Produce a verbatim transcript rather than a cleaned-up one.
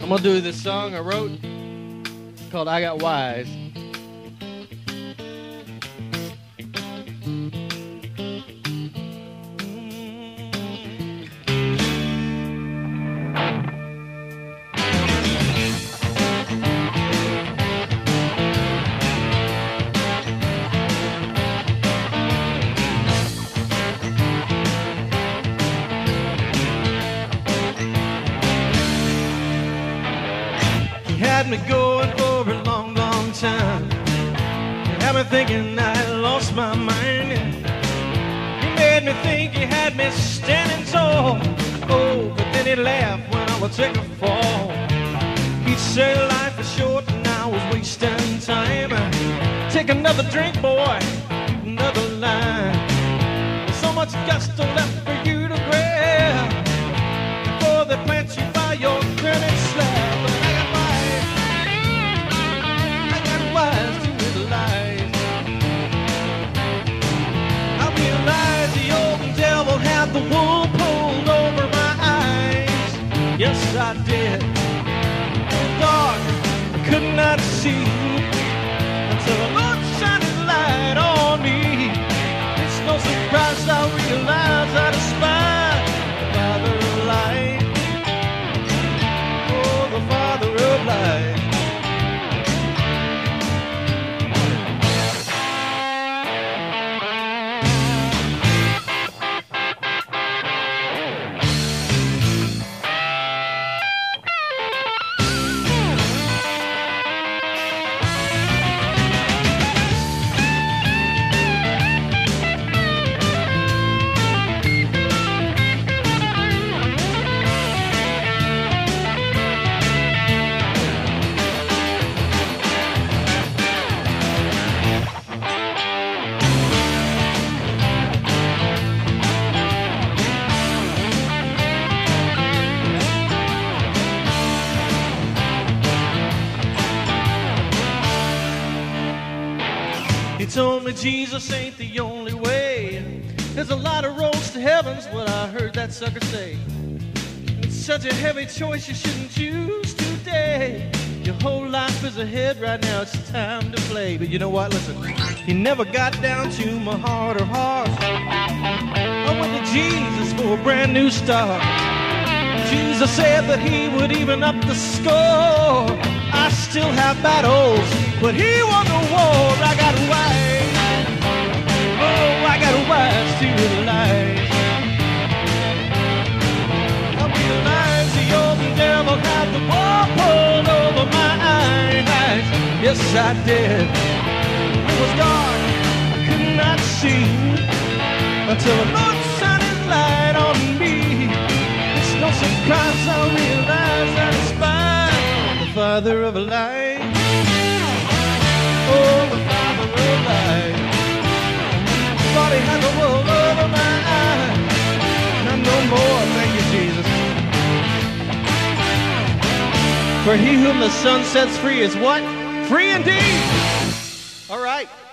I'm gonna do this song I wrote called I Got Wise. Had me going for a long, long time. You had me thinking I lost my mind. You made me think you had me standing tall. Oh, but then he laughed when I would take a fall. He'd say life is short and I was wasting time. Take another drink, boy, another line. There's so much gusto left for you to grab before they plant you by your granite slab. Had the wool pulled over my eyes. Yes, I did. Dark, I could not see until the Lord shined his light on me. It's no surprise I realized I despise the Father of light. Oh, the Father of light. He told me Jesus ain't the only way. There's a lot of roads to heaven's what I heard that sucker say. It's such a heavy choice you shouldn't choose today. Your whole life is ahead right now, it's time to play. But you know what, listen, he never got down to my heart or heart. I went to Jesus for a brand new start. Jesus said that he would even up the score. I still have battles, but he won the war. I got wise. Oh, I got wise to realize. I realized the old devil had the war pulled over my eyes. Yes, I did. It was dark, I could not see until the Lord shined his light on me. It's no surprise I realized I despise the Father of light. Oh, the Father of light. Thought he had the world over my eyes. Not no more, thank you, Jesus. For he whom the Son sets free is what? Free indeed. All right.